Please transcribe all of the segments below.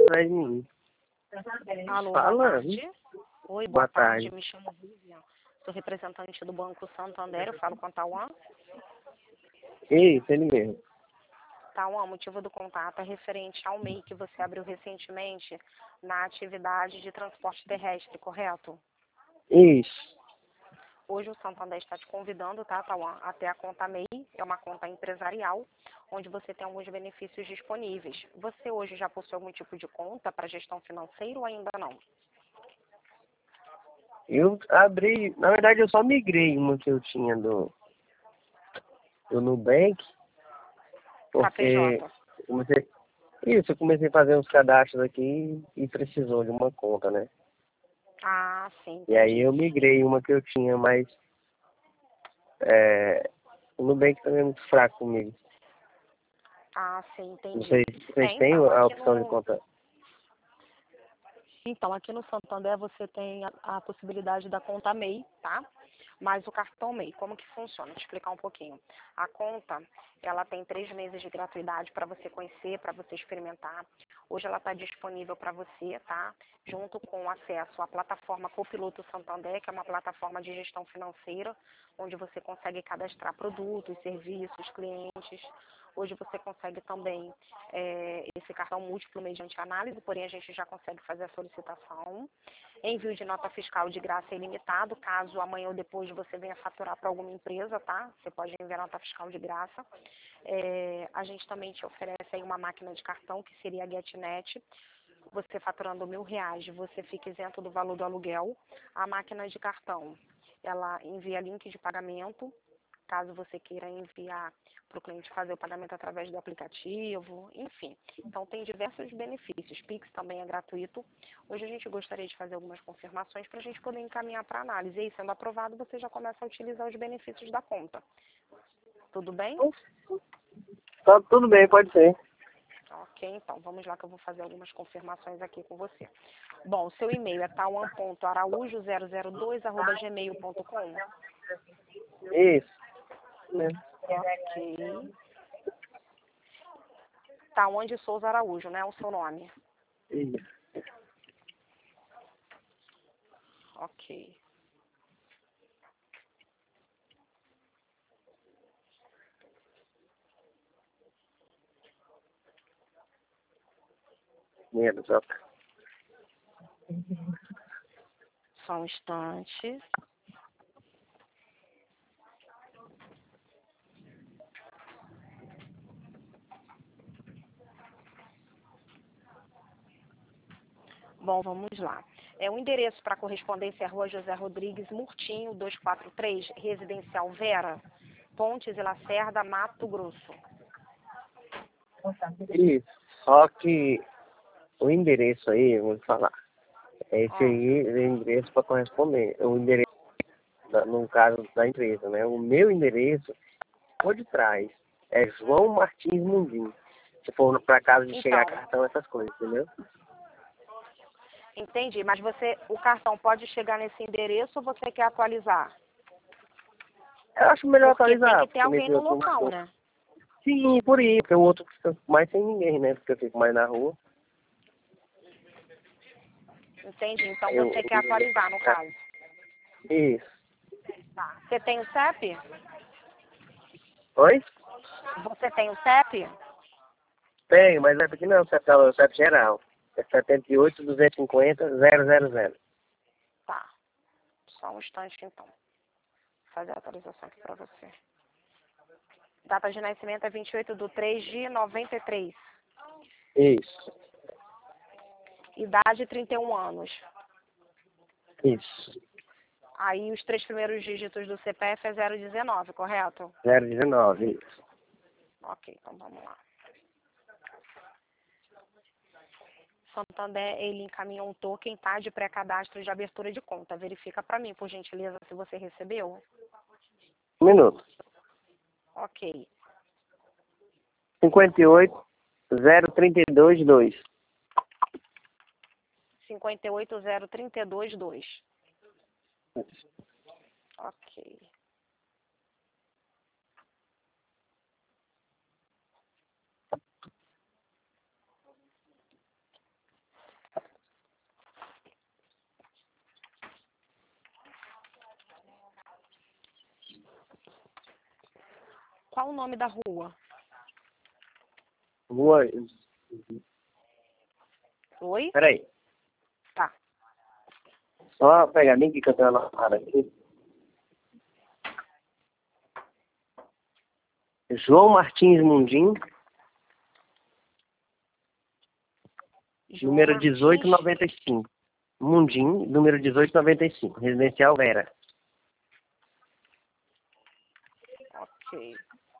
atrás de mim. Alô, Fala. boa tarde. Oi, Boa boa tarde. tarde. Me chamo Vivian. Sou representante do Banco Santander. Eu falo com a Tauan. Isso, ele mesmo. Tauan, o motivo do contato é referente ao MEI que você abriu recentemente na atividade de transporte terrestre, correto? Isso. Hoje o Santander está te convidando, tá, Tauan, até a conta MEI. É uma conta empresarial, onde você tem alguns benefícios disponíveis. Você hoje já possui algum tipo de conta para gestão financeira ou ainda não? Eu abri, na verdade eu só migrei uma que eu tinha do Nubank, porque KPJ. eu comecei a fazer uns cadastros aqui e precisou de uma conta, né? Ah, sim, E aí entendi. eu migrei uma que eu tinha, mas o Nubank também é muito fraco comigo. Ah, sim, entendi. Vocês têm Então, a opção de conta? aqui no Santander você tem a possibilidade da conta MEI, tá? Mas o cartão MEI, como que funciona? Vou te explicar um pouquinho. A conta, ela tem 3 meses de gratuidade para você conhecer, para você experimentar. Hoje ela está disponível para você, tá? Junto com acesso à plataforma Copiloto Santander, que é uma plataforma de gestão financeira, onde você consegue cadastrar produtos, serviços, clientes. Hoje você consegue também esse cartão múltiplo mediante análise, porém a gente já consegue fazer a solicitação. Envio de nota fiscal de graça é ilimitado, caso amanhã ou depois você venha faturar para alguma empresa, tá? Você pode enviar nota fiscal de graça. A gente também te oferece aí uma máquina de cartão, que seria a GetNet. Você faturando R$ 1.000, você fica isento do valor do aluguel. A máquina de cartão, ela envia link de pagamento, caso você queira enviar para o cliente fazer o pagamento através do aplicativo, enfim. Então, tem diversos benefícios. Pix também é gratuito. Hoje a gente gostaria de fazer algumas confirmações para a gente poder encaminhar para análise. E aí, sendo aprovado, você já começa a utilizar os benefícios da conta. Tudo bem? Tá, tudo bem, pode ser. Ok, então, vamos lá que eu vou fazer algumas confirmações aqui com você. Bom, o seu e-mail é tauan.araújo002@gmail.com. Isso. Mesmo. Ok. Tauan de Souza Araújo, né? O seu nome. Isso. Ok. Medo, só. Só um instante. Bom, vamos lá. O endereço para correspondência é Rua José Rodrigues, Murtinho, 243, Residencial Vera, Pontes e Lacerda, Mato Grosso. Isso. Só que o endereço aí, eu vou te falar. Esse aí é o endereço para corresponder. O endereço, no caso da empresa, né? O meu endereço, por de trás, é João Martins Mundim. Se for para casa de chegar Então, cartão, essas coisas, entendeu? entendi, mas o cartão pode chegar nesse endereço ou você quer atualizar? Eu acho melhor Porque tem atualizar. que ter Porque alguém nesse no outro não local, marcou. né? Sim, por aí. Porque o outro fica mais sem ninguém, né? Porque eu fico mais na rua. Entendi, então Eu, você quer atualizar, no caso. isso. Tá. Você tem o CEP? Oi? Você tem o CEP? Tenho, mas essa aqui não, o CEP geral. É 78-250-000. Tá. Só um instante, então. Vou fazer a atualização aqui para você. Data de nascimento é 28/3/93. Isso. Idade 31 anos. Isso. Aí os 3 primeiros dígitos do CPF é 019, correto? 019, isso. Ok, então vamos lá. Santander, ele encaminha um token, tá, de pré-cadastro de abertura de conta. Verifica para mim, por gentileza, se você recebeu. Um minuto. Ok. 58-032-2. 580322. Ok. Qual o nome da rua? Rua. Oi? Peraí. Tá. Só pegar a link que eu tenho anotado aqui. João Martins Mundim, João número Martins. 1895. Mundim, número 1895. Residencial Vera. Ok.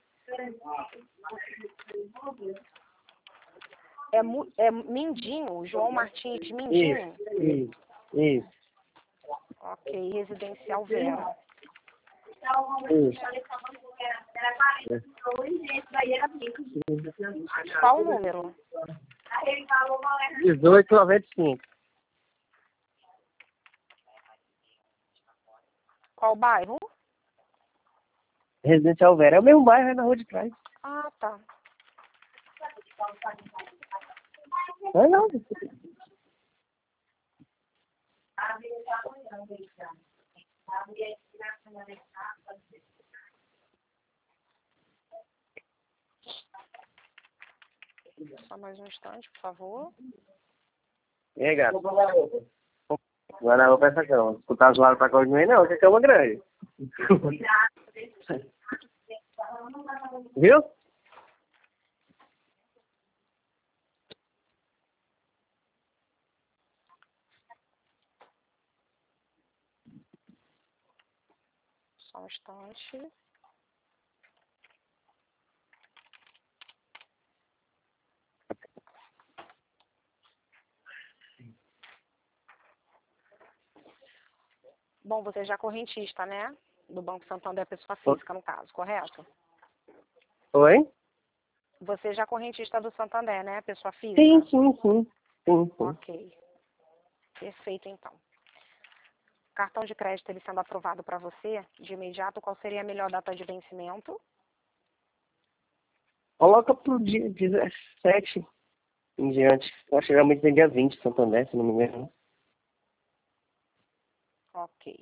É Mindinho, João Martins Mindinho? Isso. Ok, Residencial Vera. Isso. Qual o número? 1895. Qual bairro? Residencial Vera. É o mesmo bairro, é na rua de trás. Ah, tá. Não, não. Só mais um instante, por favor. E aí, gato? Agora eu vou pra essa cama. Escutar zoado pra cá hoje não, que é cama grande. Viu? Só um instante. Bom, você já é correntista, né? Do Banco Santander, pessoa física, no caso, correto? Oi? Você já é correntista do Santander, né? Pessoa física? Sim. Ok. Perfeito, então. Cartão de crédito, ele sendo aprovado para você, de imediato, qual seria a melhor data de vencimento? Coloca pro dia 17 em diante. Eu acho que geralmente tem dia 20, Santander, se não me engano. Ok.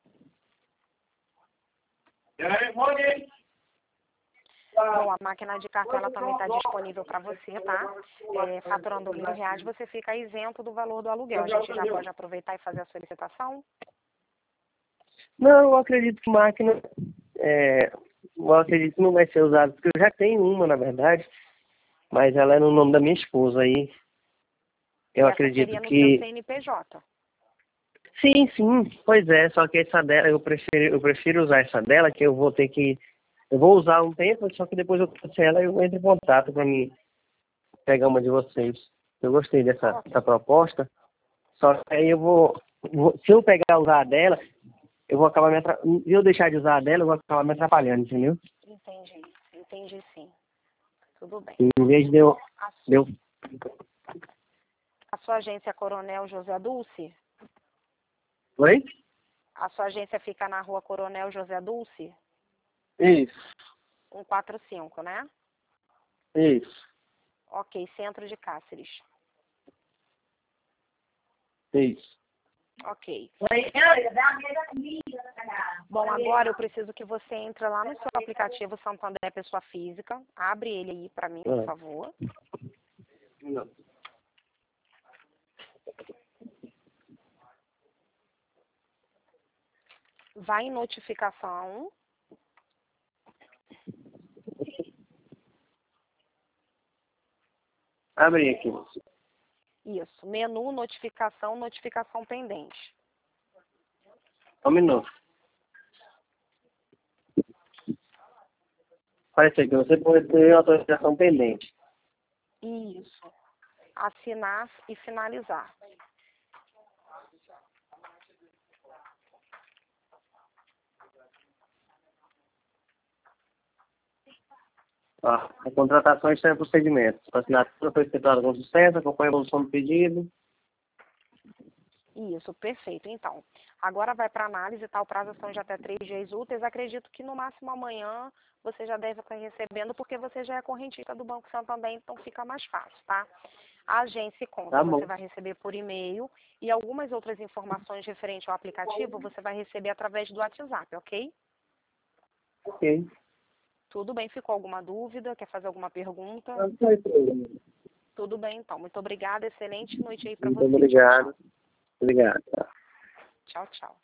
Bom, a máquina de cartão ela também está disponível para você, tá? Faturando R$ 1.000, você fica isento do valor do aluguel. A gente já pode aproveitar e fazer a solicitação? Não, eu acredito que máquina... eu acredito que não vai ser usada, porque eu já tenho uma, na verdade, mas ela é no nome da minha esposa aí. Eu Essa acredito seria no seu que... CNPJ. Sim, pois é, só que essa dela, eu prefiro usar essa dela, que eu vou ter que... Eu vou usar um tempo, só que depois eu cancelo ela e eu entro em contato para mim pegar uma de vocês. Eu gostei dessa proposta, só que aí eu se eu pegar usar a dela, eu vou acabar se eu deixar de usar a dela, eu vou acabar me atrapalhando, entendeu? Entendi sim. Tudo bem. Em vez de A sua agência é Coronel José Dulce? Oi? A sua agência fica na rua Coronel José Dulce? Isso. 145, né? Isso. Ok, centro de Cáceres. Isso. Ok. Bom, agora eu preciso que você entre lá no seu aplicativo Santander Pessoa Física. Abre ele aí para mim, por favor. Não. Vai em notificação. Abre aqui. Isso. Menu, notificação, notificação pendente. Um minuto. Parece que você pode ter autorização pendente. Isso. Assinar e finalizar. A contratação está em procedimento. A assinatura foi efetuada com sucesso, acompanha a evolução do pedido. Isso, perfeito. Então, agora vai para análise, tá? O prazo são de até 3 dias úteis. Acredito que no máximo amanhã você já deve estar recebendo, porque você já é correntista do Banco Santander, então fica mais fácil, tá? A agência e conta Tá bom. você vai receber por e-mail e algumas outras informações referentes ao aplicativo você vai receber através do WhatsApp, ok? Ok. Tudo bem, ficou alguma dúvida? Quer fazer alguma pergunta? Não tem problema. Tudo bem, então. Muito obrigada, excelente noite aí para Muito você. obrigado. Obrigado. Tchau, tchau.